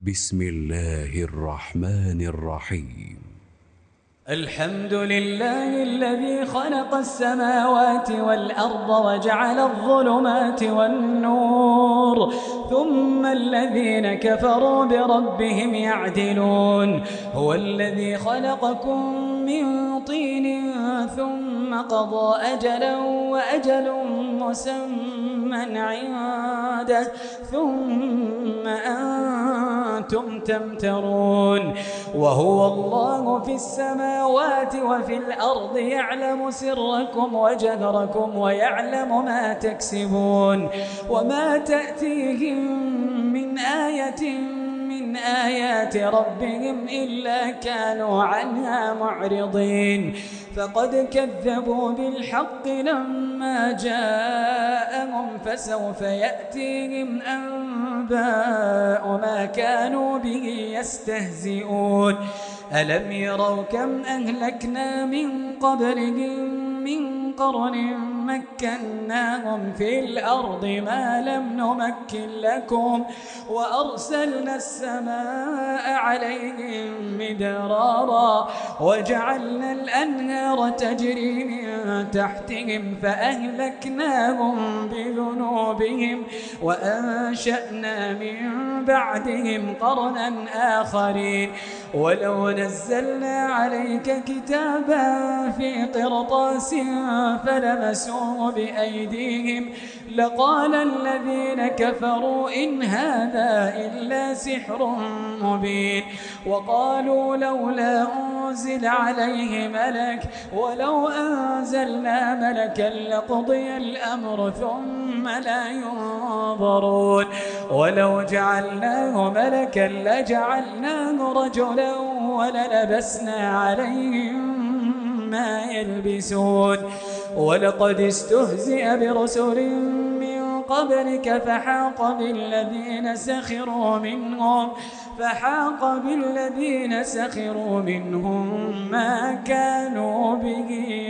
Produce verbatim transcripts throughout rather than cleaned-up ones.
بسم الله الرحمن الرحيم. الحمد لله الذي خلق السماوات والأرض وجعل الظلمات والنور ثم الذين كفروا بربهم يعدلون. هو الذي خلقكم من طين ثم قضى أجلا وأجل مسمى عنده ثم أنتم تمترون. وهو الله في السماوات وفي الأرض يعلم سركم وجهركم ويعلم ما تكسبون. وما تأتيهم من آية من آيات ربهم إلا كانوا عنها معرضين. فقد كذبوا بالحق لما جاءهم فسوف يأتيهم أنباء ما كانوا به يستهزئون. ألم يروا كم أهلكنا من قبلهم من قرن مكناهم في الأرض ما لم نمكن لكم وأرسلنا السماء عليهم مدرارا وجعلنا الأنهار تجري من تحتهم فأهلكناهم بذنوبهم وأنشأنا من بعدهم قرنا آخرين. ولو نزلنا عليك كتابا في قرطاس فلمسوه بأيديهم لقال الذين كفروا إن هذا إلا سحر مبين. وقالوا لولا أنزل عليه ملك ولو أنزلنا ملكا لقضي الأمر ثم لا ينظرون. ولو جعلناه ملكا لجعلناه رجلا وللبسنا عليهم ما يلبسون. ولقد استهزئ برسل من قبلك فحاق بالذين سخروا منهم فحاق بالذين سخروا منهم ما كانوا به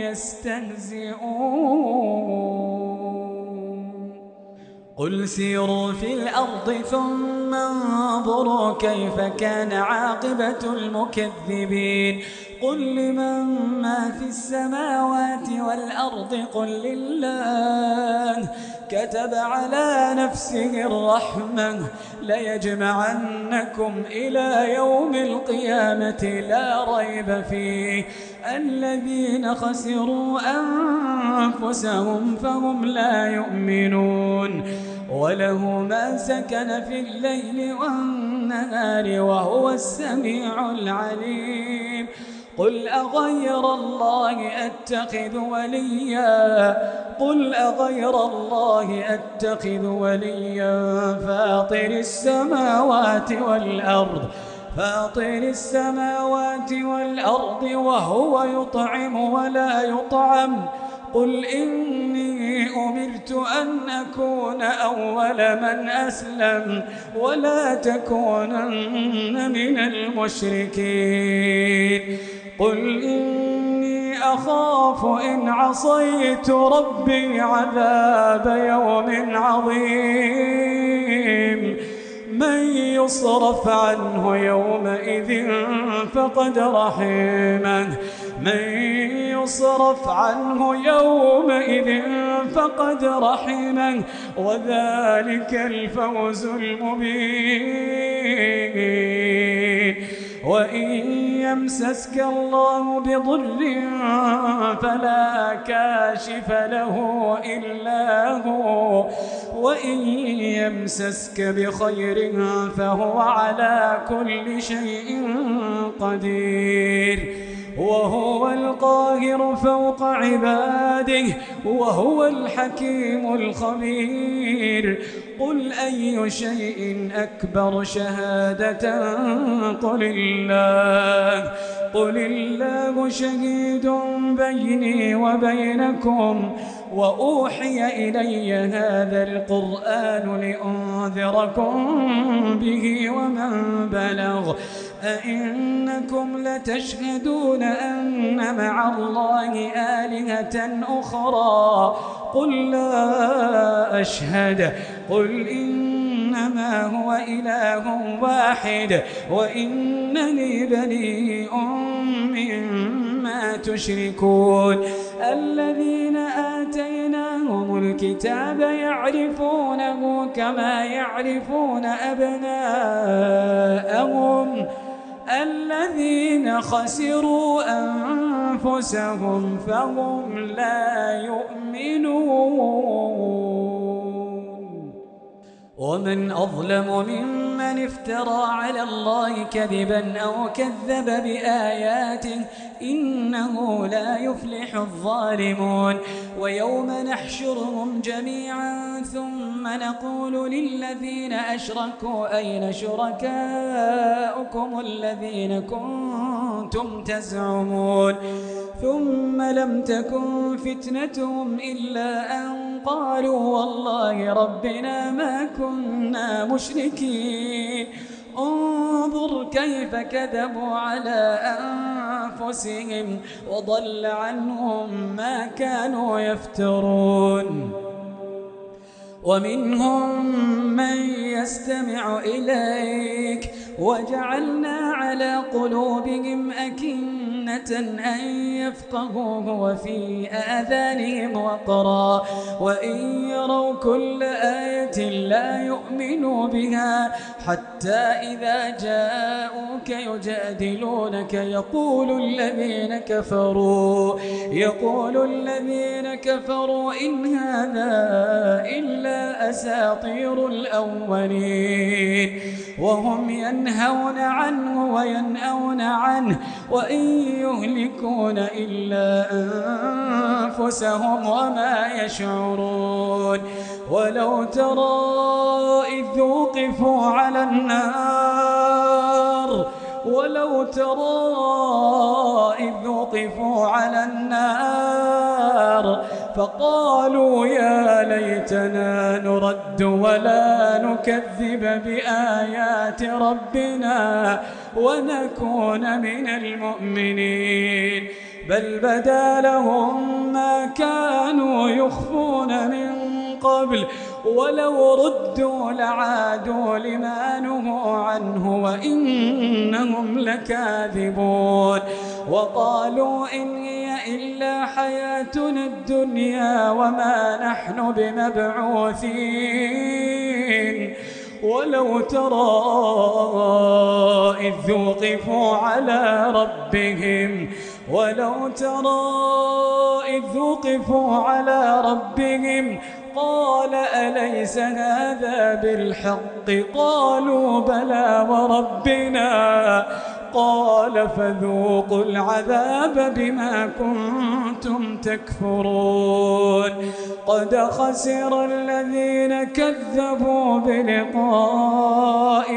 يستهزئون. قل سيروا في الأرض ثم انظروا كيف كان عاقبة المكذبين. قل لمن ما في السماوات والأرض قل لله كتب على نفسه الرحمة ليجمعنكم إلى يوم القيامة لا ريب فيه الذين خسروا أنفسهم فهم لا يؤمنون. وله ما سكن في الليل والنهار وهو السميع العليم. قل أغير الله أتخذ وليا قل أغير الله أتخذ وليا فاطر السماوات والأرض فاطر السماوات والأرض وهو يطعم ولا يطعم. قل إني أمرت أن أكون أول من أسلم ولا تكونن من المشركين. قل إني أخاف إن عصيت ربي عذاب يوم عظيم. من يصرف عنه يومئذ فقد رحمه من يصرف عنه يومئذ فقد رحمه وذلك الفوز المبين. وإن يمسسك الله بضر فلا كاشف له إلا هو وإن يمسسك بخير فهو على كل شيء قدير. وهو القاهر فوق عباده وهو الحكيم الخبير. قل أي شيء أكبر شهادة قل الله قل الله شهيد بيني وبينكم وأوحي إلي هذا القرآن لأنذركم به ومن بلغ. أئنكم لتشهدون أن مع الله آلهة أخرى قل لا أشهد قل إنما إنما هو إله واحد وإنني بريء مما تشركون. الذين آتيناهم الكتاب يعرفونه كما يعرفون أبناءهم الذين خسروا أنفسهم فهم لا يؤمنون. ومن أظلم ممن افترى على الله كذبا أو كذب بآياته إنه لا يفلح الظالمون. ويوم نحشرهم جميعا ثم نقول للذين أشركوا أين شركاؤكم الذين كنتم تزعمون ثم لم تكن فتنتهم إلا أن قالوا والله ربنا ما كنا مشركين. انظر كيف كذبوا على أنفسهم وضل عنهم ما كانوا يفترون. ومنهم من يستمع إليك وجعلنا على قلوبهم أكنة أن يفقهوه وفي آذانهم وقرا وإن يروا كل آية لا يؤمنوا بها حتى إذا جاءوك يجادلونك يقول الذين كفروا يقول الذين كفروا إن هذا إلا أساطير الأولين وهم ينهون عنه وينأون عنه وإن يهلكون إلا أنفسهم وما يشعرون. ولو ترى إذ وقفوا على النار ولو ترى إذ وقفوا على النار فقالوا يا ليتنا نرد ولا نكذب بآيات ربنا ونكون من المؤمنين بل بدا لهم ما كانوا يخفون من قبل ولو ردوا لعادوا لما نهوا عنه وإنهم لكاذبون. وقالوا إن هي إلا حياتنا الدنيا وما نحن بمبعوثين. ولو ترى إذ وقفوا على ربهم ولو ترى إذ وقفوا على ربهم قال أليس هذا بالحق قالوا بلى وربنا قال فذوقوا العذاب بما كنتم تكفرون. قد خسر الذين كذبوا بلقاء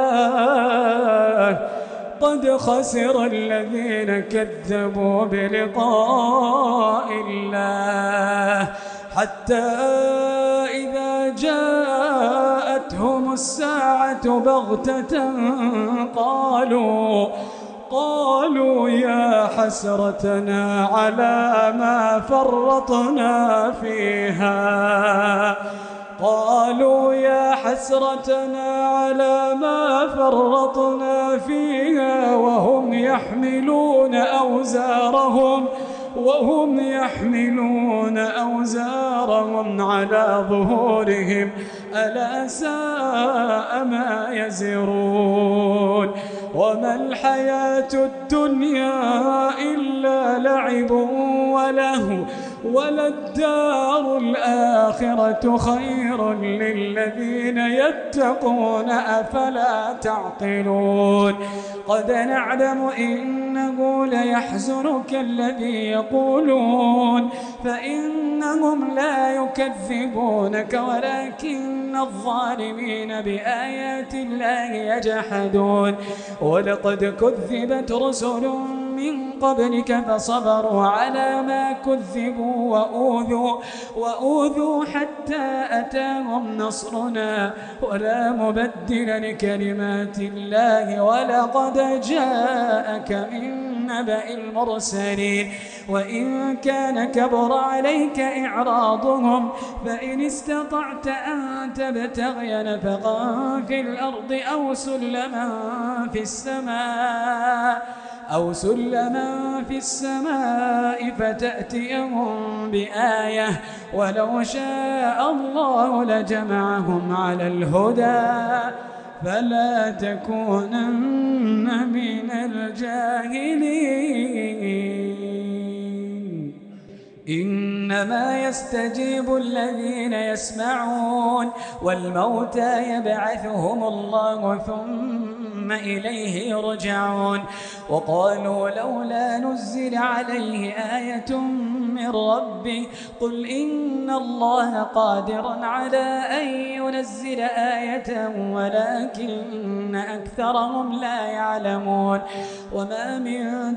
الله قد خسر الذين كذبوا بلقاء الله حتى إذا جاءتهم الساعة بغتة قالوا قالوا يا حسرتنا على ما فرطنا فيها قالوا يا حسرتنا على ما فرطنا فيها وهم يحملون أوزارهم وهم يحملون أوزارهم على ظهورهم ألا ساء ما يزرون. وما الحياة الدنيا إلا لعب ولهو وللدار الآخرة خير للذين يتقون أفلا تعقلون. قد نعلم إنه ليحزنك الذي يقولون فإنهم لا يكذبونك ولكن الظالمين بآيات الله يجحدون. ولقد كذبت رسل من قبلك فصبروا على ما كذبوا وأوذوا, وأوذوا حتى أتاهم نصرنا ولا مبدل لكلمات الله ولقد جاءك من النبأ المرسلين. وإن كان كبر عليك إعراضهم فإن استطعت أن تبتغي نفقا في الأرض أو سلما في السماء أو سلما في السماء فتأتيهم بآية ولو شاء الله لجمعهم على الهدى فلا تكونن من الجاهلين. إنما يستجيب الذين يسمعون والموتى يبعثهم الله ثم إليه يرجعون. وقالوا لولا نزل عليه آية من ربه قل إن الله قادر على أن ينزل آية ولكن أكثرهم لا يعلمون. وما من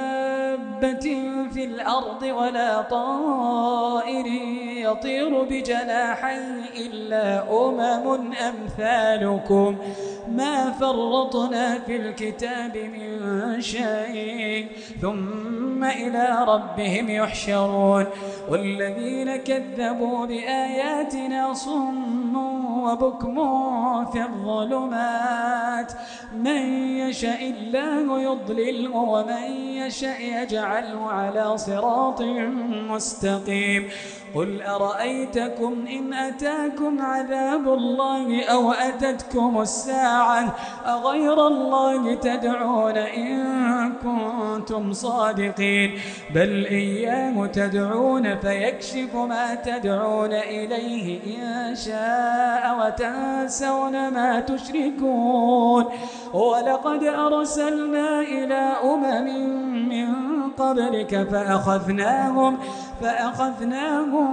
دابة في الأرض ولا طائر يطير بجناحيه إلا أمم أمثالكم ما فرطنا في الكتاب من شيء ثم إلى ربهم يحشرون. والذين كذبوا بآياتنا صم وبكم في الظلمات من يشاء الله يضلله ومن يشاء يجعله على صراط مستقيم. قل أرأيتكم إن أتاكم عذاب الله أو أتتكم الساعة أغير الله تدعون إن كنتم صادقين بل إياه تدعون فيكشف ما تدعون إليه إن شاء وتنسون ما تشركون. ولقد أرسلنا إلى أمم من قبلك فأخذناهم فأخذناهم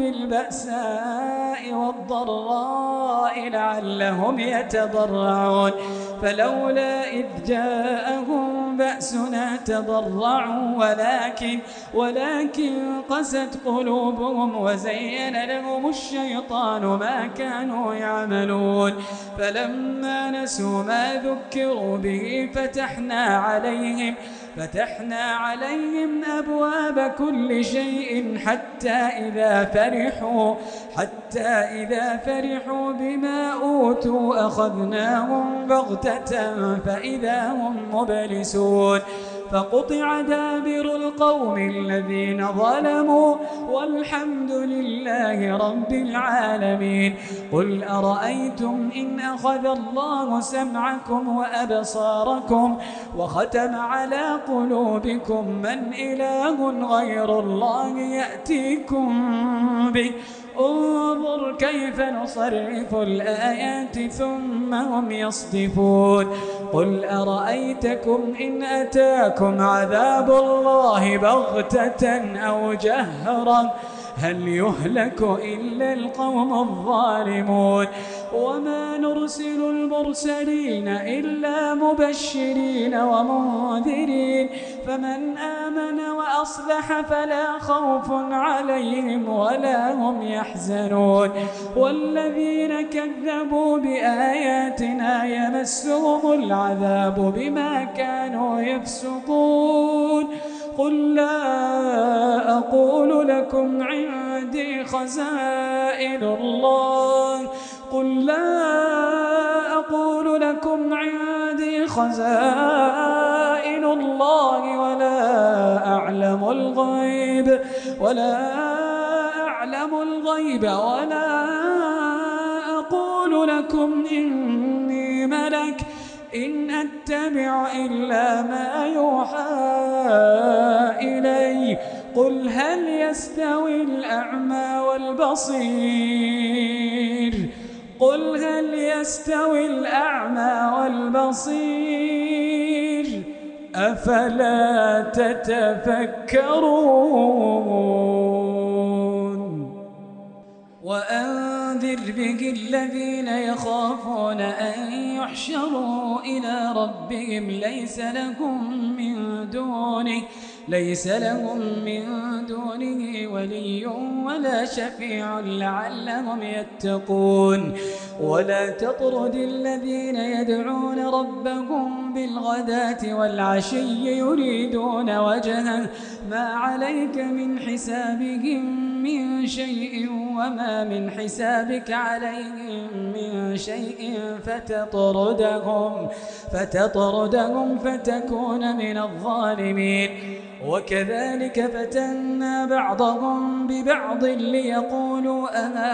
بالبأساء والضراء لعلهم يتضرعون فلولا إذ جاءهم بأسنا تضرعوا ولكن ولكن قست قلوبهم وزين لهم الشيطان ما كانوا يعملون. فلما نسوا ما ذكروا به فتحنا عليهم فتحنا عليهم أبواب كل شيء حتى إذا فرحوا حتى إذا فرحوا بما أوتوا أخذناهم بغتة فإذا هم مبلسون. فقطع دابر القوم الذين ظلموا والحمد لله رب العالمين. قل أرأيتم إن أخذ الله سمعكم وأبصاركم وختم على قلوبكم من إله غير الله يأتيكم به انظر كيف نصرف الآيات ثم هم يصدفون. قل أرأيتكم إن أتاكم عذاب الله بغتة أو جهرا هل يهلك إلا القوم الظالمون. وما نرسل المرسلين إلا مبشرين ومنذرين فمن آمن وأصلح فلا خوف عليهم ولا هم يحزنون. والذين كذبوا بآياتنا يمسهم العذاب بما كانوا يفسقون. قل لا أقول لكم عندي خزائن الله قل لا أقول لكم عندي خزائن الله ولا أعلم الغيب ولا أعلم الغيب ولا أقول لكم إني ملك إن أتبع إلا ما يوحى إلي. قل هل يستوي الأعمى والبصير قل هل يستوي الأعمى والبصير أفلا تتفكرون. وأنذر به الذين يخافون أن يحشروا إلى ربهم ليس لهم من دونه ليس لهم من دونه ولي ولا شفيع لعلهم يتقون. ولا تطرد الذين يدعون ربهم بالغداة والعشي يريدون وجهه ما عليك من حسابهم من شيء وما من حسابك عليهم من شيء فتطردهم فتطردهم فتكون من الظالمين. وكذلك فتنا بعضهم ببعض ليقولوا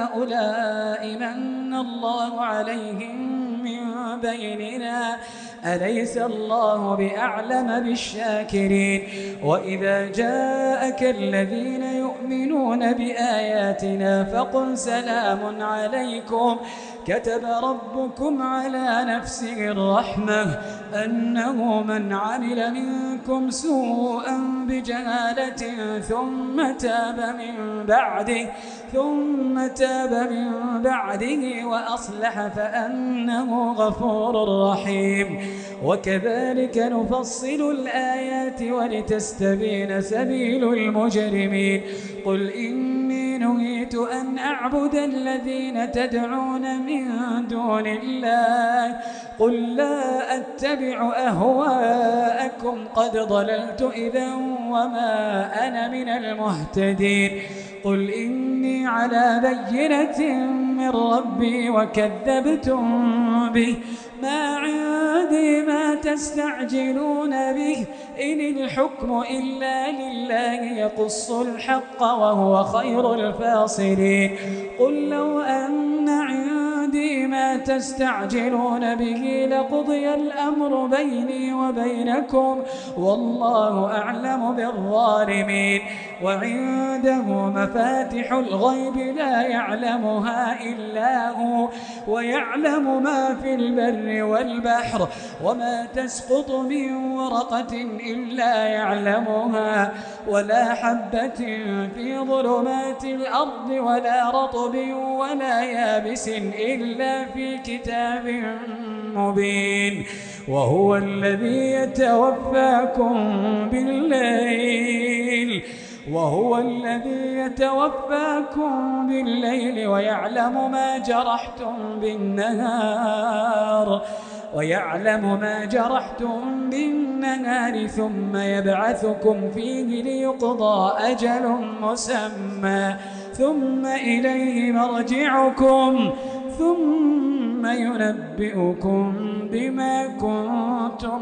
أهؤلاء من الله عليهم من بيننا أليس الله بأعلم بالشاكرين. وإذا جاءك الذين يؤمنون بآياتنا فقل سلام عليكم كتب ربكم على نفسه الرحمة أنه من عمل منكم سوءا بجهالة ثم تاب من بعده ثم تاب من بعده وأصلح فأنه غفور رحيم. وكذلك نفصل الآيات ولتستبين سبيل المجرمين. قل إني نهيت أن أعبد الذين تدعون من دون الله قل لا أتبع أهواءكم قد ضللت إذا وما أنا من المهتدين. قل إني على بينة من ربي وكذبتم به ما عندي ما تستعجلون به إن الحكم إلا لله يقص الحق وهو خير الفاصلين. قل لو أن عندي ما تستعجلون به لقضي الأمر بيني وبينكم والله أعلم بالظالمين. وعنده مفاتح الغيب لا يعلمها إلا هو ويعلم ما في البر والبحر وما تسقط من ورقة إلا يعلمها ولا حبة في ظلمات الأرض ولا رطب ولا يابس إلا في كتاب مبين. وهو الذي يتوفاكم بالليل وهو الذي يتوفاكم بالليل ويعلم ما جرحتم بالنهار ويعلم ما جرحتم بالنهار ثم يبعثكم فيه ليقضى أجل مسمى ثم إليه مرجعكم ثم ينبئكم بما كنتم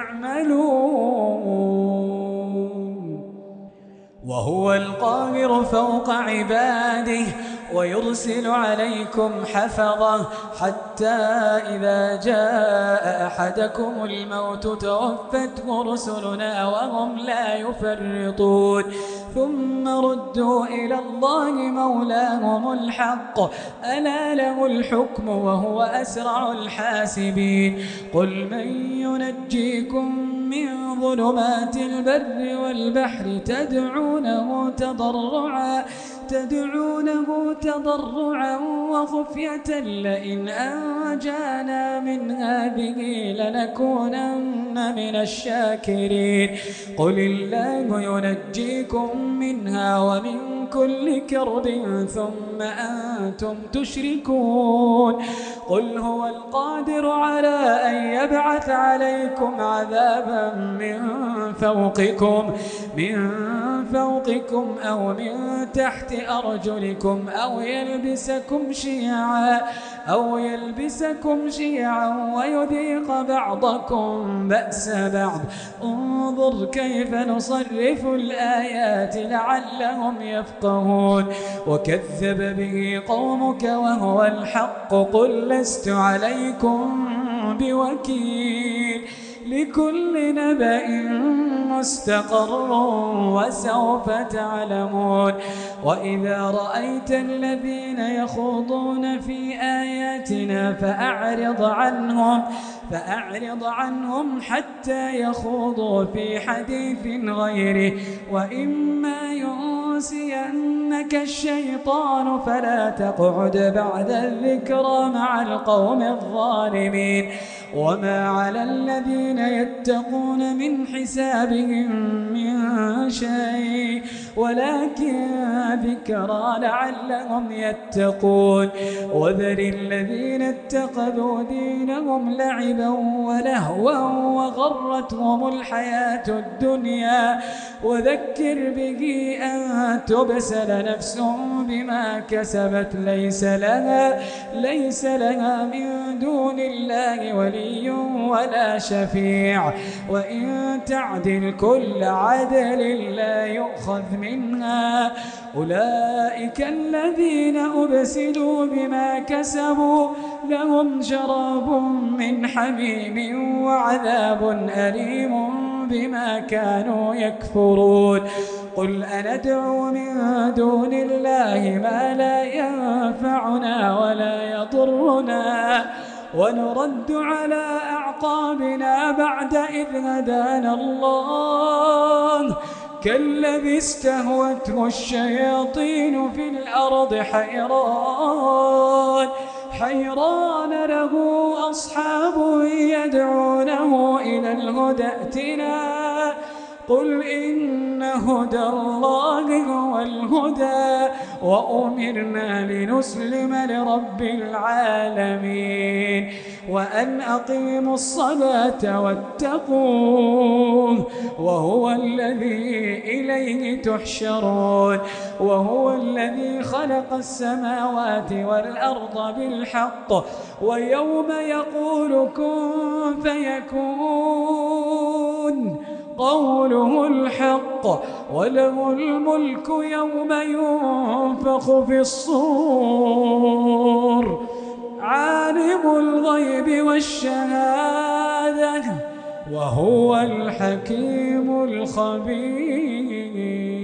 تعملون. وهو القاهر فوق عباده ويرسل عليكم حفظة حتى إذا جاء أحدكم الموت توفته رسلنا وهم لا يفرطون ثم ردوا إلى الله مولاهم الحق ألا له الحكم وهو أسرع الحاسبين. قل من ينجيكم من ظلمات البر والبحر تدعونه تضرعا تدعونه تضرعا وخفية لئن أنجانا من هذه لنكونن من الشاكرين. قل الله ينجيكم منها ومن كل كرب ثم أنتم تشركون. قل هو القادر على أن يبعث عليكم عذابا من فوقكم من فوقكم أو من تحت أرجلكم أو يلبسكم شيعا أو يلبسكم شيعا ويذيق بعضكم بأس بعض. انظر كيف نصرف الآيات لعلهم يفقهون. وكذب به قومك وهو الحق قل لست عليكم بوكيل لكل نبأ مستقر وسوف تعلمون. وإذا رأيت الذين يخوضون في آياتنا فأعرض عنهم فأعرض عنهم حتى يخوضوا في حديث غيره وإما ينسينك الشيطان فلا تقعد بعد الذكرى مع القوم الظالمين. وما على الذين يتقون من حسابهم من شيء ولكن ذكرى لعلهم يتقون وذر الذين اتخذوا دينهم لعبا ولهوا وغرتهم الحياة الدنيا وذكر به أن تبسل نفس بما كسبت ليس لها, ليس لها من دون الله ولي ولا شفيع وإن تعدل كل عدل لا يؤخذ منها أولئك الذين أبسلوا بما كسبوا لهم شراب من حميم وعذاب أليم بما كانوا يكفرون قل أندعو من دون الله ما لا ينفعنا ولا يضرنا ونرد على أعقابنا بعد إذ هدانا الله كالذي استهوته الشياطين في الأرض حيران حيران له أصحاب يدعونه إلى الهدى ائتنا قل إن هدى الله هو الهدى وأمرنا لنسلم لرب العالمين وأن أقيموا الصلاة واتقوه وهو الذي إليه تحشرون وهو الذي خلق السماوات والأرض بالحق ويوم يقول كن فيكون قوله الحق وله الملك يوم ينفخ في الصور عالم الغيب والشهادة وهو الحكيم الخبير.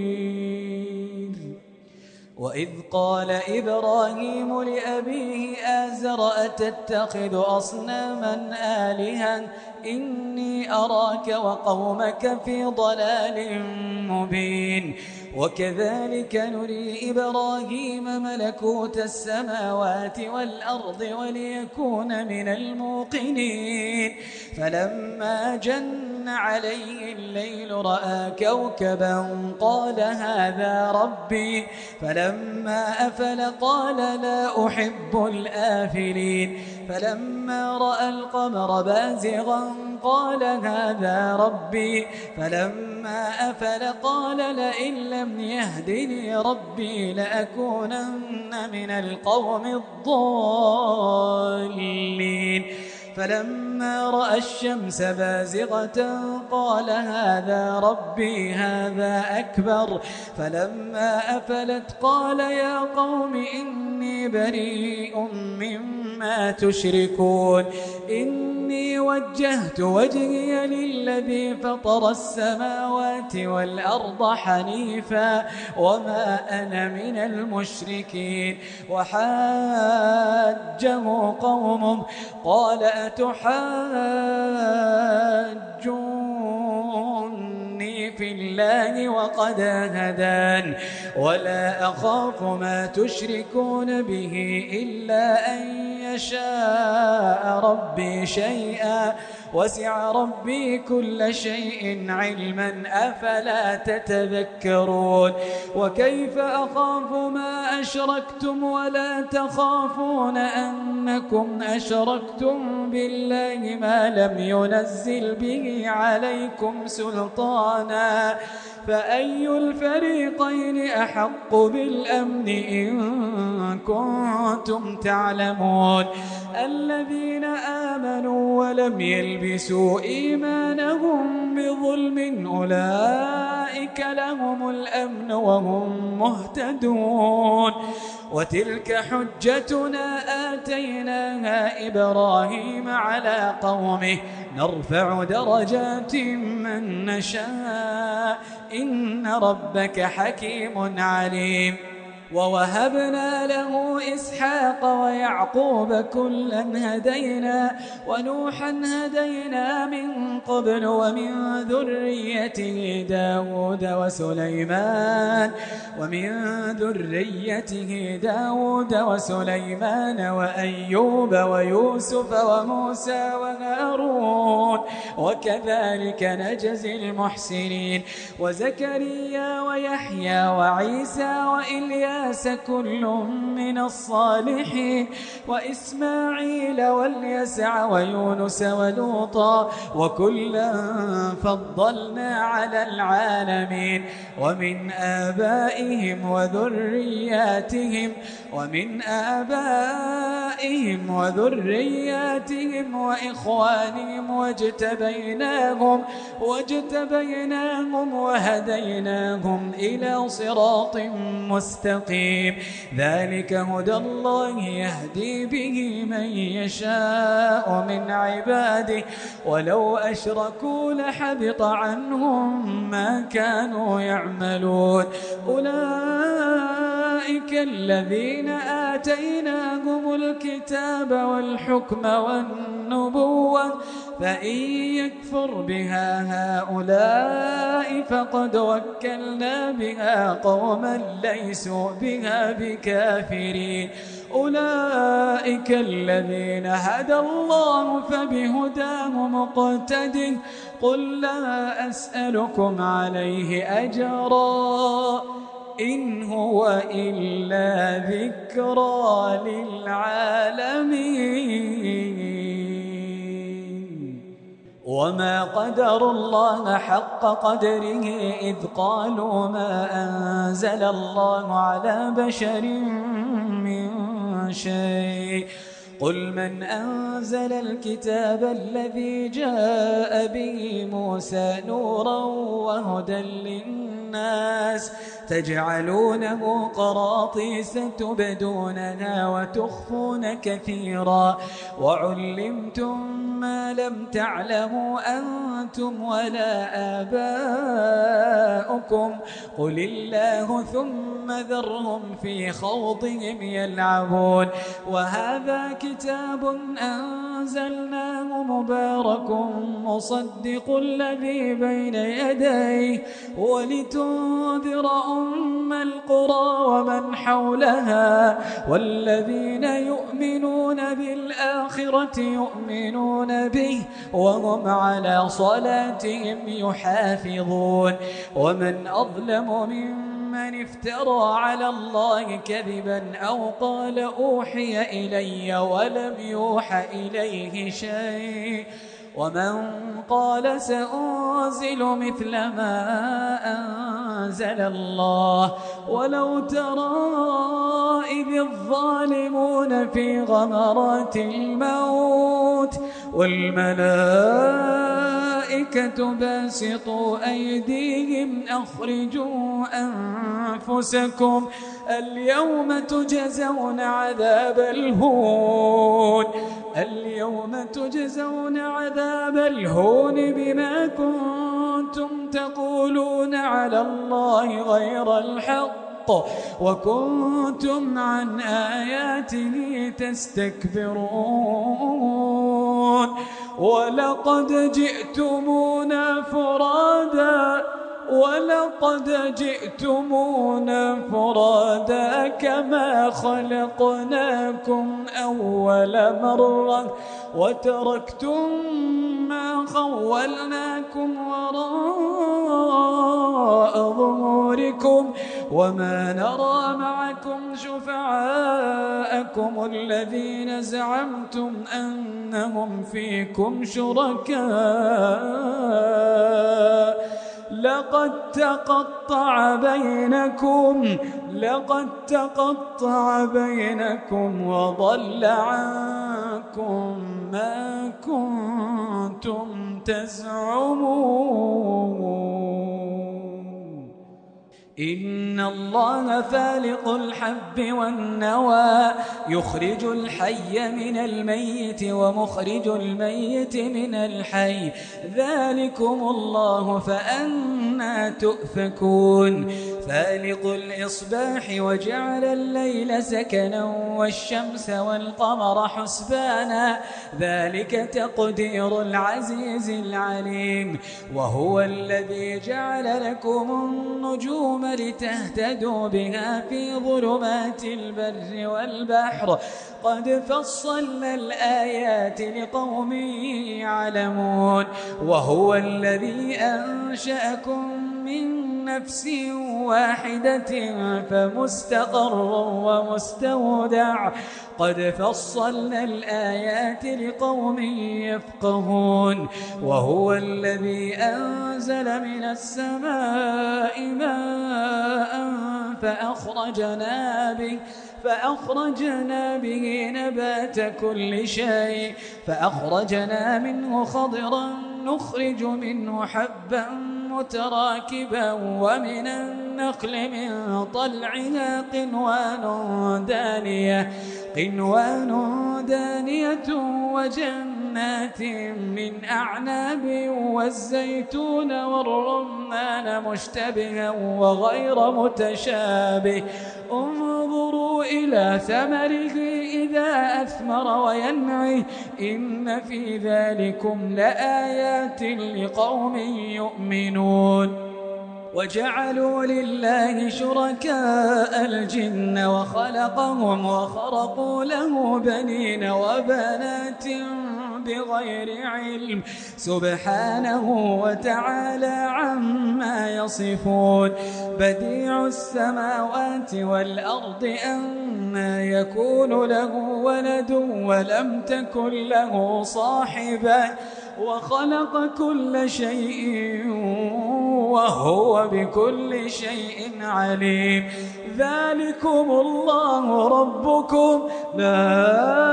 وإذ قال إبراهيم لأبيه آزر أتتخذ أصناما آلهة إني أراك وقومك في ضلال مبين وكذلك نري إبراهيم ملكوت السماوات والأرض وليكون من الموقنين فلما جن عليه الليل رأى كوكبا قال هذا ربي فلما أفل قال لا أحب الآفلين فلما رأى القمر بازغا قال هذا ربي فلما أفل قال لئن لم يهدني ربي لأكونن من القوم الضالين فلما رأى الشمس بازغة قال هذا ربي هذا أكبر فلما أفلت قال يا قوم إني بريء مما تشركون إني وجهت وجهي للذي فطر السماوات والأرض حنيفا وما أنا من المشركين وحاجه قومه قال أتحاجوني في الله وقد هدان ولا أخاف ما تشركون به إلا أن يشاء ربي شيئا وسع ربي كل شيء علما أفلا تتذكرون وكيف أخاف ما أشركتم ولا تخافون أنكم أشركتم بالله ما لم ينزل به عليكم سلطانا فأي الفريقين أحق بالأمن إن كنتم تعلمون الذين آمنوا ولم يلبسوا إيمانهم بظلم أولئك لهم الأمن وهم مهتدون وتلك حجتنا آتيناها إبراهيم على قومه نرفع درجات من نشاء إن ربك حكيم عليم ووهبنا له إسحاق ويعقوب كلا هدينا ونوحا هدينا من قبل ومن ذريته داود وسليمان ومن ذريته داود وسليمان وأيوب ويوسف وموسى وهارون وكذلك نجزي المحسنين وزكريا ويحيى وعيسى وإلياس كل من الصالحين وإسماعيل واليسع ويونس ولوطا وكلا فضلنا على العالمين ومن آبائهم وذرياتهم ومن آبائهم وذرياتهم وإخوانهم واجتبيناهم واجتبيناهم وهديناهم إلى صراط مستقيم ذلك هدى الله يهدي به من يشاء من عباده ولو أشركوا لحبط عنهم ما كانوا يعملون أولئك الذين آتيناهم الكتاب والحكم والنبوة فإن يكفر بها هؤلاء فقد وكلنا بها قوما ليسوا بها بكافرين أولئك الذين هدى الله فبهداه مقتد قل لا أسألكم عليه أجرا إن هو إلا ذكرى للعالمين وما قدروا الله حق قدره إذ قالوا ما أنزل الله على بشر من شيء قل من أنزل الكتاب الذي جاء به موسى نورا وهدى للناس تجعلونه قراطيس تبدونها وتخفون كثيرا وعلمتم ما لم تعلموا أنتم ولا آباؤكم قل الله ثم ذرهم في خوضهم يلعبون وهذا كتاب أنزلناه مبارك مصدق الذي بين يديه ولتنذر أم القرى ومن حولها والذين يؤمنون بالآخرة يؤمنون به وهم على صلاتهم يحافظون ومن أظلم ممن افترى على الله كذبا أو قال أوحي إلي ولم يوح إليه شيء ومن قال سأنزل مثل ما أنزل الله ولو ترى إذ الظالمون في غمرات الموت والملائكة باسطوا أيديهم أخرجوا أنفسكم اليوم تجزون عذاب الهون اليوم تجزون عذاب الهون بما كنتم تقولون على الله غير الحق وكنتم عن آياته تستكبرون ولقد جئتمونا فرادا ولقد جئتمونا فرادا كما خلقناكم أول مرة وتركتم ما خولناكم وراء ظهوركم وما نرى معكم شفعاءكم الذين زعمتم أنهم فيكم شركاء لقد تقطع بينكم لقد تقطع بينكم وضل عنكم ما كنتم تزعمون إن الله فالق الحب والنوى يخرج الحي من الميت ومخرج الميت من الحي ذلكم الله فأنى تؤفكون فالق الإصباح وجعل الليل سكنا والشمس والقمر حسبانا ذلك تقدير العزيز العليم وهو الذي جعل لكم النجوم لتهتدوا بها في ظلمات البر والبحر قد فصلنا الآيات لقوم يعلمون وهو الذي أنشأكم من نفس واحدة فمستقر ومستودع قد فصلنا الآيات لقوم يفقهون وهو الذي أنزل من السماء ماء فأخرجنا به فأخرجنا به نبات كل شيء فأخرجنا منه خضرا نخرج منه حبا متراكبا ومن النخل من طلعها قنوان دانية قنوان دانية وجنات من أعناب والزيتون والرمان مشتبها وغير متشابه انظروا إلى ثمره إذا أثمر وينعي إن في ذلكم لآيات لقوم يؤمنون وجعلوا لله شركاء الجن وخلقهم وخرقوا له بنين وبنات بغير علم سبحانه وتعالى عما يصفون بديع السماوات والأرض أنى يكون له ولد ولم تكن له صاحبة وخلق كل شيء وهو بكل شيء عليم ذلكم الله ربكم لا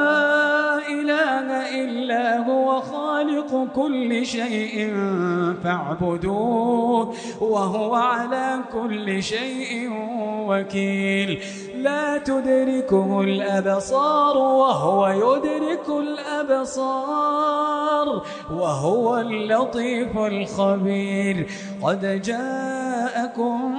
إله إلا هو خالق كل شيء فاعبدوه وهو على كل شيء وكيل لا تدركه الأبصار وهو يدرك الأبصار وهو اللطيف الخبير قد جاءكم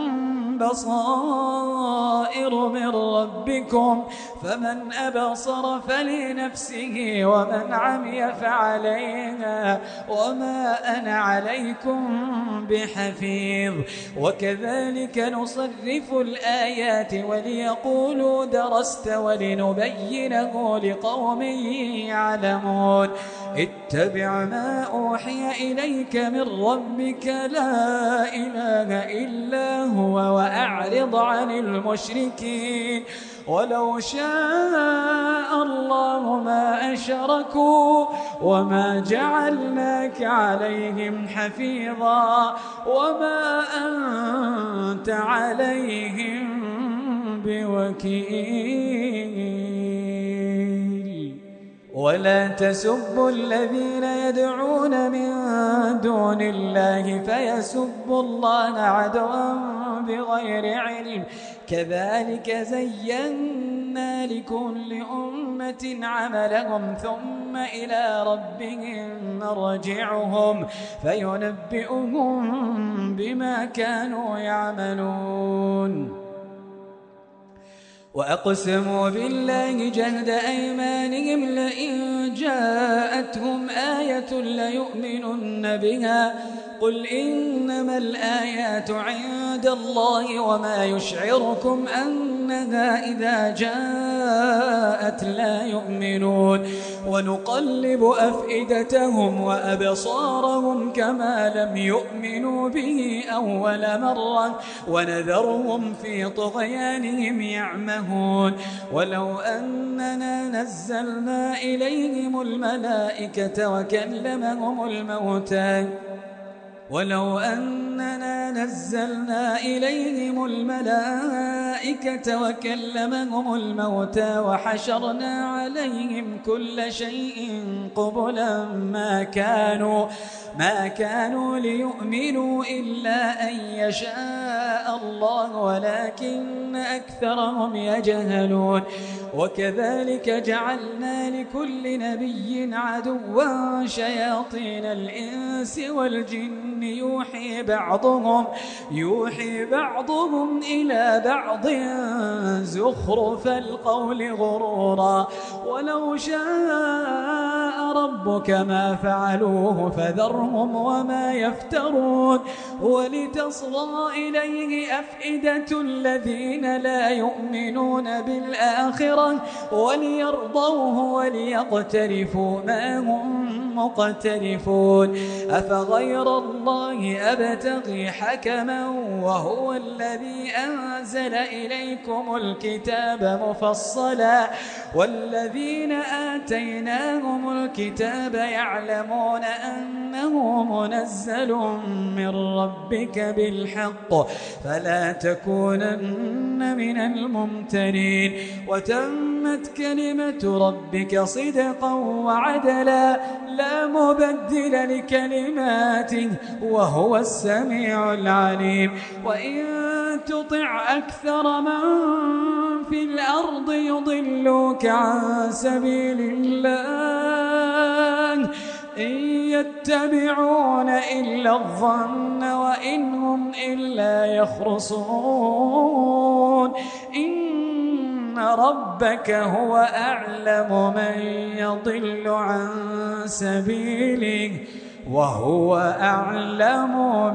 بصائر من ربكم فمن أبصر فلنفسه ومن عمي فعليها وما أنا عليكم بحفيظ وكذلك نصرف الآيات وليقولوا درست ولنبينه لقوم يعلمون اتبع ما أوحي إليك من ربك لا إله إلا هو وأعرض عن المشركين ولو شاء الله ما أشركوا وما جعلناك عليهم حفيظا وما أنت عليهم بوكيل ولا تسبوا الذين يدعون من دون الله فيسبوا الله عدوا بغير علم كذلك زينا لكل أمة عملهم ثم إلى ربهم مرجعهم فينبئهم بما كانوا يعملون وأقسموا بالله جهد أيمانهم لئن جاءتهم آية ليؤمنن بها قل إنما الآيات عند الله وما يشعركم أنها إذا جاءت لا يؤمنون ونقلب أفئدتهم وأبصارهم كما لم يؤمنوا به أول مرة ونذرهم في طغيانهم يعمهون ولو أننا نزلنا إليهم الملائكة وكلمهم الموتى ولو أننا نزلنا إليهم الملائكة وكلمهم الموتى وحشرنا عليهم كل شيء قبلا ما كانوا ما كانوا ليؤمنوا إلا أن يشاء الله ولكن أكثرهم يجهلون وكذلك جعلنا لكل نبي عدوا شياطين الإنس الإنس والجن يوحي بعضهم يوحي بعضهم إلى بعض زخرف القول غرورا ولو شاء ربك ما فعلوه فذرهم وما يفترون ولتصغى إليه أفئدة الذين لا يؤمنون بالآخرة وليرضوه وليقترفوا ما هم مقترفون أفغير الله أبتغي حكما وهو الذي أنزل إليكم الكتاب مفصلا والذين آتيناهم الكتاب يعلمون أنه منزل من ربك بالحق فلا تكونن من الممترين وتمت كلمة ربك صدقا وعدلا لا مبدل لكلماته وهو السميع العليم وإن تطع أكثر من في الأرض يضلوك عن سبيل الله إن يتبعون إلا الظن وإن هم إلا يخرصون إن ربك هو أعلم من يضل عن سبيله وهو أعلم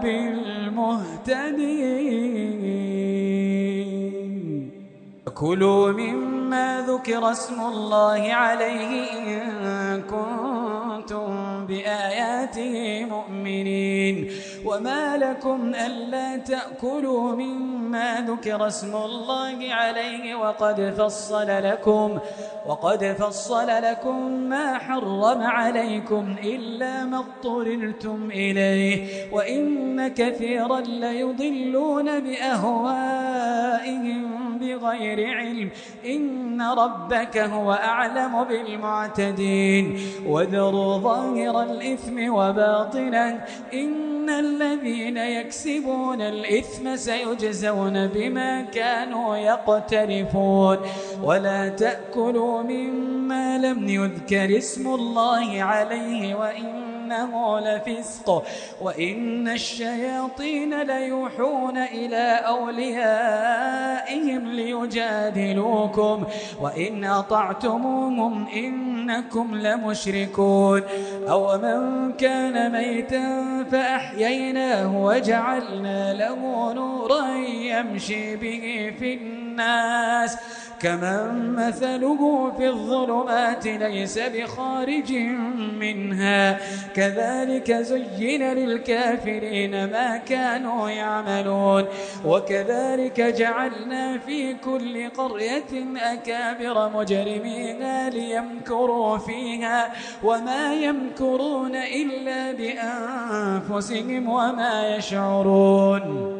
بالمهتدين كلوا مما ذكر اسم الله عليه إن كنتم بآياته مؤمنين وما لكم ألا تأكلوا مما ذكر اسم الله عليه وقد فصل لكم وقد فصل لكم ما حرم عليكم إلا ما اضطررتم إليه وإن كثيرا ليضلون بأهوائهم بغير علم إن ربك هو أعلم بالمعتدين وذروا ظاهر الإثم وباطنه إن الذين يكسبون الإثم سيجزون بما كانوا يقترفون ولا تأكلوا مما لم يذكر اسم الله عليه وإنه لفسق وإن الشياطين ليوحون إلى أوليائهم ليجادلوكم وإن أطعتموهم إنكم لمشركون أو من كان ميتا فأحييناه وجعلنا له نورا يمشي به في الناس كمن مثله في الظلمات ليس بخارج منها كذلك زين للكافرين ما كانوا يعملون وكذلك جعلنا في كل قرية أكابر مجرميها ليمكروا فيها وما يمكرون إلا بأنفسهم وما يشعرون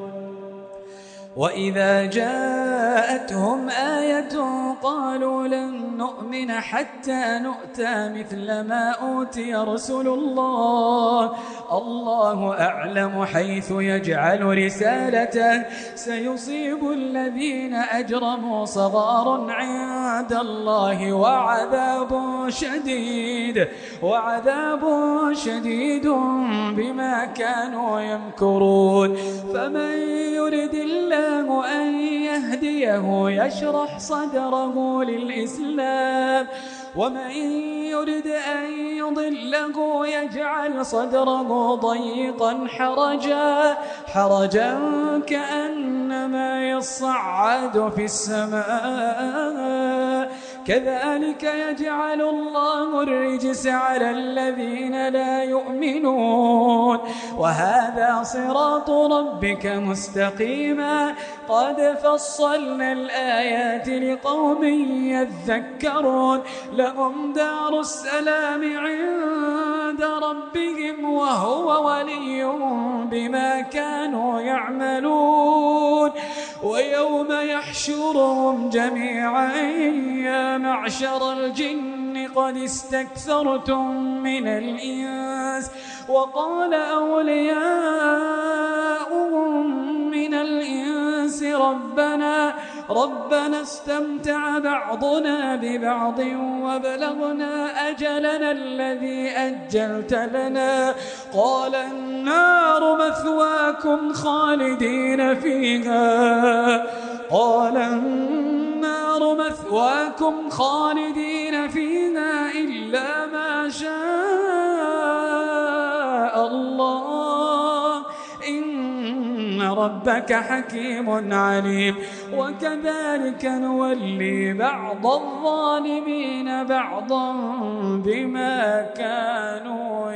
وإذا جاءتهم آية قالوا لن نؤمن حتى نؤتى مثل ما أوتي رسل الله الله أعلم حيث يجعل رسالته سيصيب الذين أجرموا صغار عند الله وعذاب شديد وعذاب شديد بما كانوا يمكرون فمن يرد الله أن يهديه يشرح صدره للإسلام ومن يرد أن يضله يجعل صدره ضيقا حرجا حرجا كأنما يصعد في السماء كذلك يجعل الله الرجس على الذين لا يؤمنون وهذا صراط ربك مستقيما قد فصلنا الآيات لقوم يذكرون لهم دار السلام عند ربهم وهو وليهم بما كانوا يعملون ويوم يحشرهم جميعا يا معشر الجن قد استكثرتم من الإنس وقال أولياؤهم من الإنس ربنا ربنا استمتع بعضنا ببعض وبلغنا أجلنا الذي أجلت لنا قال النار مثواكم خالدين فيها قال النار مثواكم خالدين فيها إلا ما شاء الله إن ربك حكيم عليم وكذلك نولي بعض الظالمين بعضا بما كانوا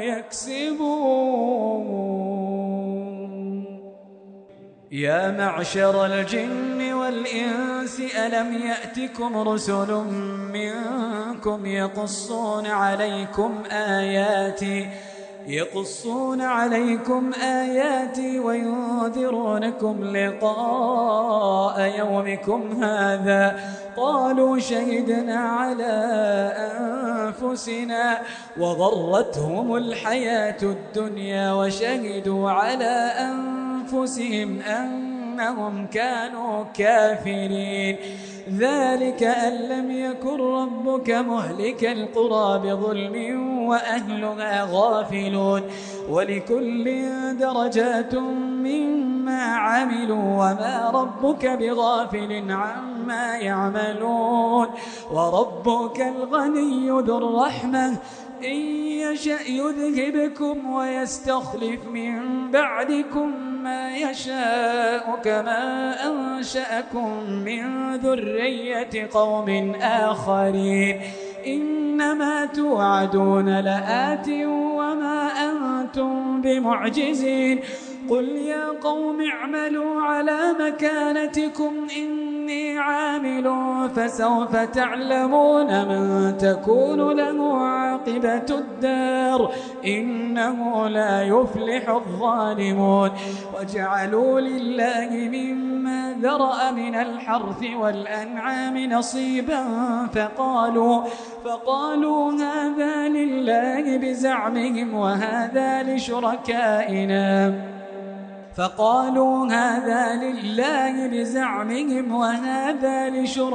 يكسبون يا معشر الجن والإنس ألم يأتكم رسل منكم يقصون عليكم آياتي يقصون عليكم آياتي وينذرونكم لقاء يومكم هذا قالوا شهدنا على أنفسنا وغرتهم الحياة الدنيا وشهدوا على أنفسهم أنهم كانوا كافرين ذلك أن لم يكن ربك مهلك القرى بظلم وأهلها غافلون ولكل درجات مما عملوا وما ربك بغافل عما يعملون وربك الغني ذو الرحمة إن يشأ يذهبكم ويستخلف من بعدكم ما يشاء كما أنشأكم من ذرية قوم آخرين إنما توعدون لآت وما أنتم بمعجزين قل يا قوم اعملوا على مكانتكم إني عامل فسوف تعلمون من تكون له عاقبة الدار إنه لا يفلح الظالمون وجعلوا لله مما ذرأ من الحرث والأنعام نصيبا فقالوا فقالوا هذا لله بزعمهم وهذا لشركائنا فقالوا هذا لله بزعمهم وهذا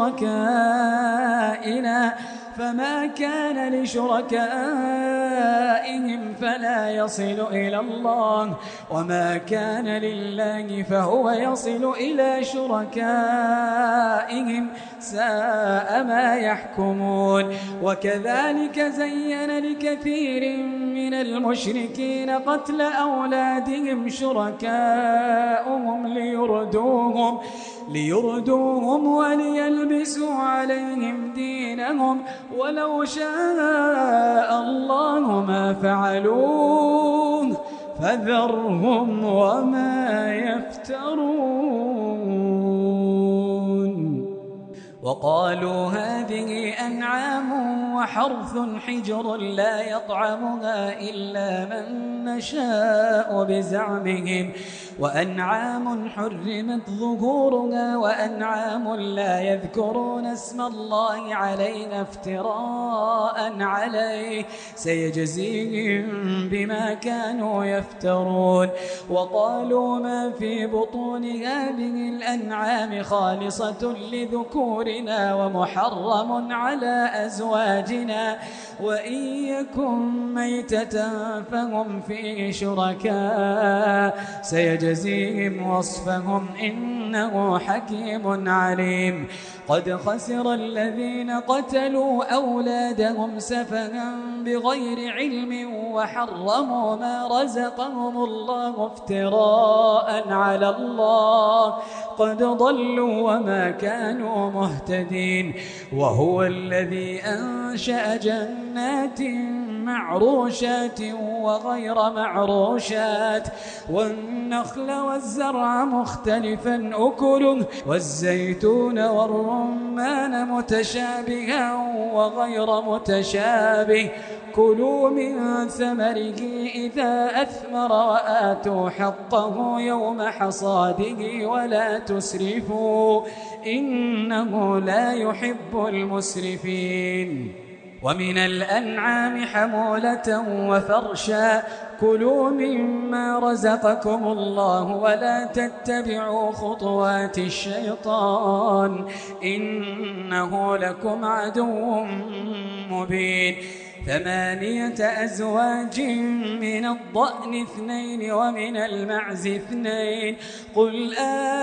لشركائنا فما كان لشركائهم فلا يصل إلى الله وما كان لله فهو يصل إلى شركائهم ساء ما يحكمون وكذلك زين لكثير من المشركين قتل أولادهم شركاؤهم ليردوهم ليردوهم وليلبسوا عليهم دينهم ولو شاء الله ما فعلوه فذرهم وما يفترون وقالوا هذه أنعام وحرث حجر لا يطعمها إلا من نشاء بزعمهم وأنعام حرمت ظهورها وأنعام لا يذكرون اسم الله عليها افتراء عليه سيجزيهم بما كانوا يفترون وقالوا ما في بطون هذه الأنعام خالصة لذكورنا ومحرم على أزواجنا وإن يكن ميتة فهم فيه شركاء سيجزيهم وصفهم إنه حكيم عليم قد خسر الذين قتلوا أولادهم سفها بغير علم وحرموا ما رزقهم الله افتراء على الله قد ضلوا وما كانوا مهتدين وهو الذي أنشأ جنات معروشات وغير معروشات والنخل والزرع مختلفا أكله والزيتون والرمان متشابها وغير متشابه كلوا من ثمره إذا أثمر وآتوا حقه يوم حصاده ولا تسرفوا إنه لا يحب المسرفين ومن الأنعام حمولة وفرشا كلوا مما رزقكم الله ولا تتبعوا خطوات الشيطان إنه لكم عدو مبين. ثمانية أزواج من الضأن اثنين ومن المعز اثنين قل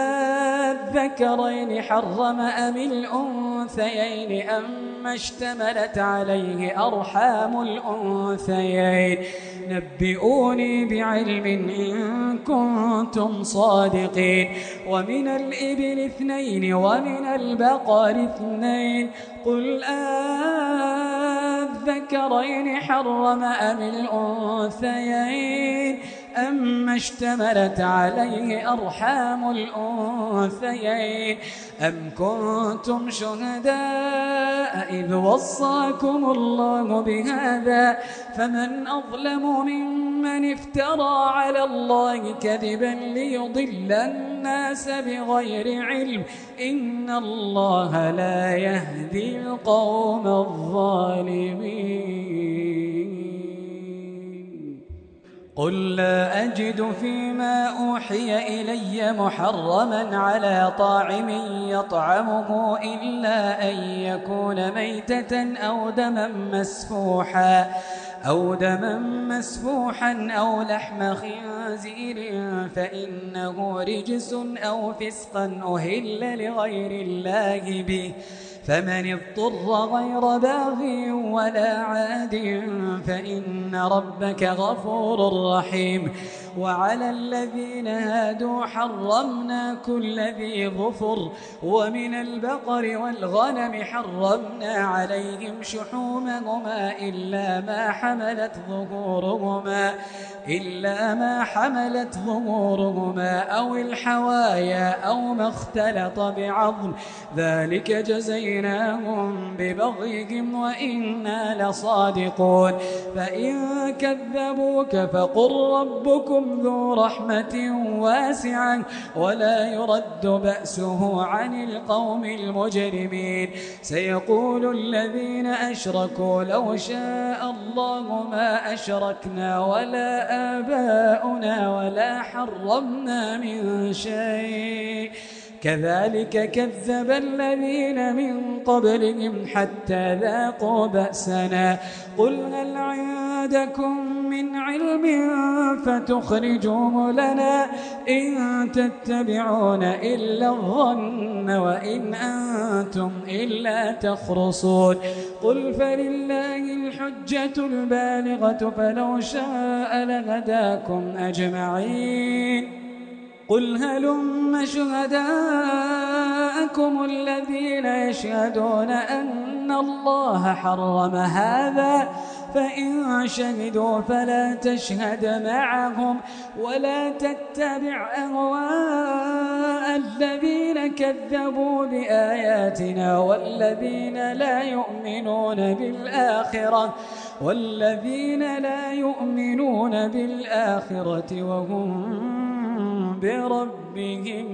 أذكرين حرم أم الأنثيين أما اشتملت عليه أرحام الأنثيين نبئوني بعلم إن كنتم صادقين. ومن الإبل اثنين ومن البقر اثنين قل أذكرين حرم أم الأنثيين أما اشتملت عليه أرحام الأنثيين أم كنتم شهداء إذ وصاكم الله بهذا فمن أظلم ممن افترى على الله كذبا ليضل الناس بغير علم إن الله لا يهدي القوم الظالمين. قل لا أجد فيما أوحي إلي محرما على طاعم يطعمه إلا أن يكون ميتة أو دما مسفوحا أو دما مسفوحا أو لحم خنزير فإنه رجس أو فسقا أهل لغير الله به فمن اضطر غير باغ ولا عاد فإن ربك غفور رحيم. وعلى الذين هادوا حرمنا كل ذي ظفر ومن البقر والغنم حرمنا عليهم شحومهما إلا ما حملت ظهورهما إلا ما حملت ظهورهما أو الحوايا أو ما اختلط بعظم ذلك جزيناهم ببغيهم وإنا لصادقون. فإن كذبوك فقل ربكم ذو رحمة واسعة ولا يرد بأسه عن القوم المجرمين. سيقول الذين أشركوا لو شاء الله ما أشركنا ولا آباؤنا ولا حرمنا من شيء كذلك كذب الذين من قبلهم حتى ذاقوا بأسنا. قل هل عندكم من علم فتخرجوه لنا إن تتبعون إلا الظن وإن أنتم إلا تخرصون. قل فلله الحجة البالغة فلو شاء لهداكم أجمعين. قل هلم شهداءكم الذين يشهدون أن الله حرم هذا فإن شهدوا فلا تشهد معهم ولا تتبع أهواء الذين كذبوا بآياتنا والذين لا يؤمنون بالآخرة والذين لا يؤمنون بالآخرة وهم بربهم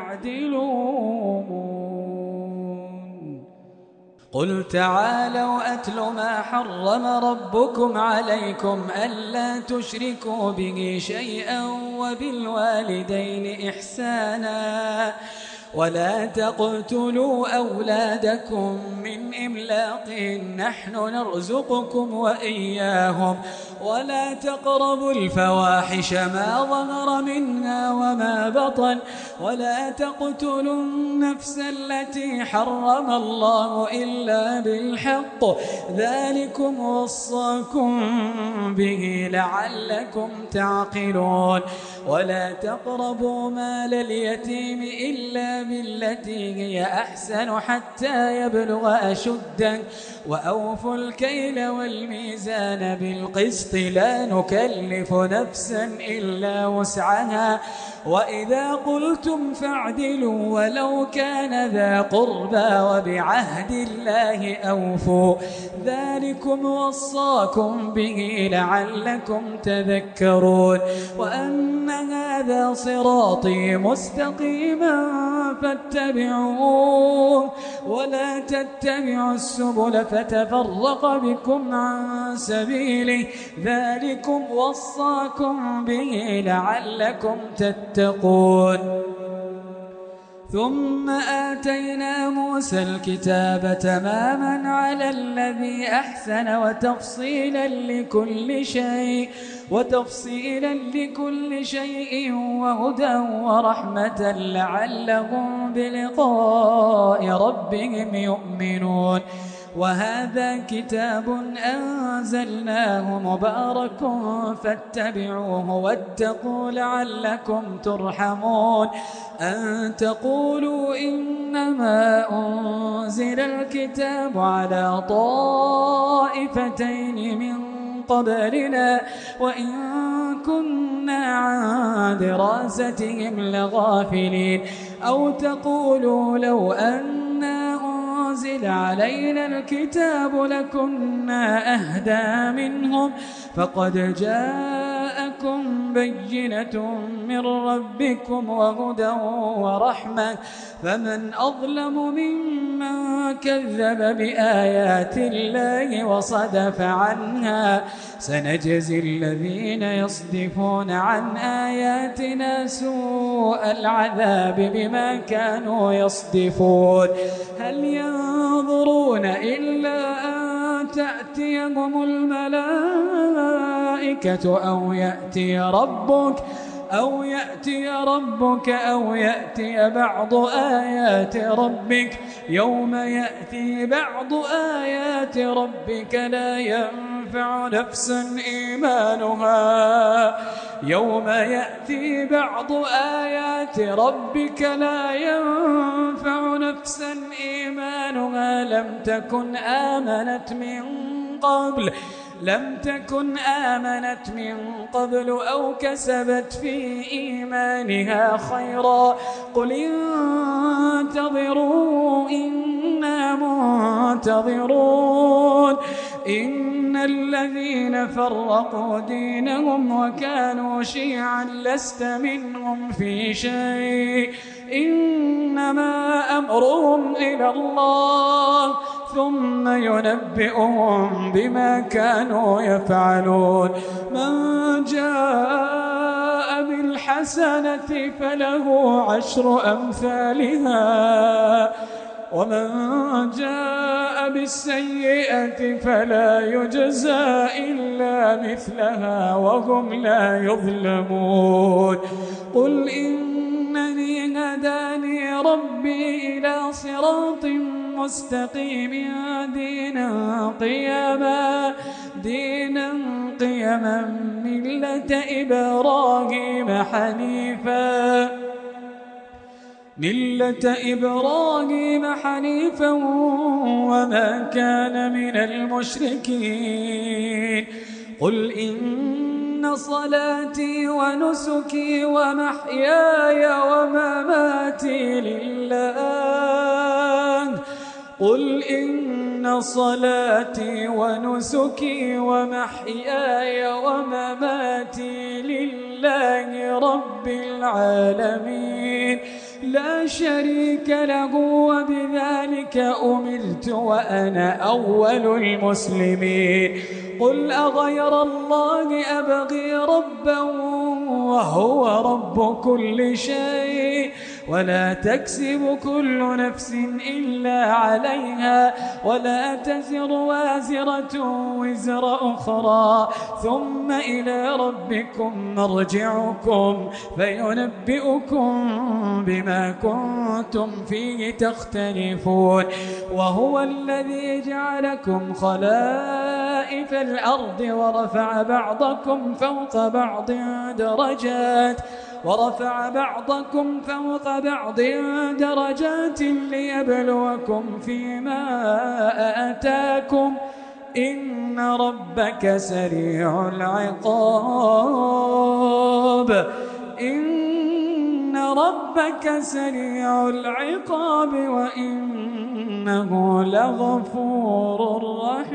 يعدلون. قل تعالوا أتل ما حرم ربكم عليكم ألا تشركوا به شيئا وبالوالدين إحسانا ولا تقتلوا أولادكم من إملاق نحن نرزقكم وإياهم ولا تقربوا الفواحش ما ظهر منها وما بطن ولا تقتلوا النفس التي حرم الله إلا بالحق ذلكم وصاكم به لعلكم تعقلون. ولا تقربوا مال اليتيم إلا بالتي هي أحسن حتى يبلغ أشده وأوفوا الكيل والميزان بالقسط لا نكلف نفسا إلا وسعها وإذا قلتم فاعدلوا ولو كان ذا قربى وبعهد الله أوفوا ذلكم وصاكم به لعلكم تذكرون. وأن هذا صراطي مستقيما فاتبعوه ولا تتبعوا السبل فتفرق بكم عن سبيله ذلكم وصاكم به لعلكم تتقون. ثم آتينا موسى الكتاب تماما على الذي أحسن وتفصيلا لكل شيء وتفصيلا لكل شيء وهدى ورحمة لعلهم بلقاء ربهم يؤمنون. وهذا كتاب أنزلناه مبارك فاتبعوه واتقوا لعلكم ترحمون. أن تقولوا إنما أنزل الكتاب على طائفتين من قبلنا وإن كنا عن دراستهم لغافلين. أو تقولوا لو أنا أنزل علينا الكتاب لكنا أهدى منهم فقد جاءكم بينة من ربكم وهدى ورحمة فمن أظلم ممن كذب بآيات الله وصدف عنها. سنجزي الذين يصدفون عن آياتنا سوء العذاب بما كانوا يصدفون. هل ينظرون إلا أن تأتيهم الملائكة أو يأتي ربك أو يأتي ربك أو يأتي بعض آيات ربك. يوم يأتي بعض آيات ربك لا ينفع نفسا إيمانها يوم يأتي بعض آيات ربك لا ينفع نفسا إيمانها لم تكن آمنت من قبل لم تكن آمنت من قبل أو كسبت في إيمانها خيرا. قل انتظروا إنا منتظرون. إن الذين فرقوا دينهم وكانوا شيعا لست منهم في شيء إنما أمرهم إلى الله ثم ينبئهم بما كانوا يفعلون. من جاء بالحسنة فله عشر أمثالها ومن جاء بالسيئة فلا يجزى إلا مثلها وهم لا يظلمون. قل إنني هداني ربي إلى صراط مستقيم دينا قيما دينا قيما ملة إبراهيم حنيفا ملة إبراهيم حنيفا وما كان من المشركين. قل إن صلاتي ونسكي ومحياي ومماتي لله قل إن صلاتي ونسكي ومحياي ومماتي لله رب العالمين لا شريك له وبذلك أمرت وأنا أول المسلمين. قل أغير الله أبغي ربا وهو رب كل شيء ولا تكسب كل نفس إلا عليها ولا تزر وازرة وزر أخرى ثم إلى ربكم مرجعكم فينبئكم بما كنتم فيه تختلفون. وهو الذي جعلكم خلائف الأرض ورفع بعضكم فوق بعض درجات ورفع بعضكم فوق بعض درجات ليبلوكم فيما آتاكم إن ربك سريع العقاب إن ربك سريع العقاب وإنه لغفور رحيم.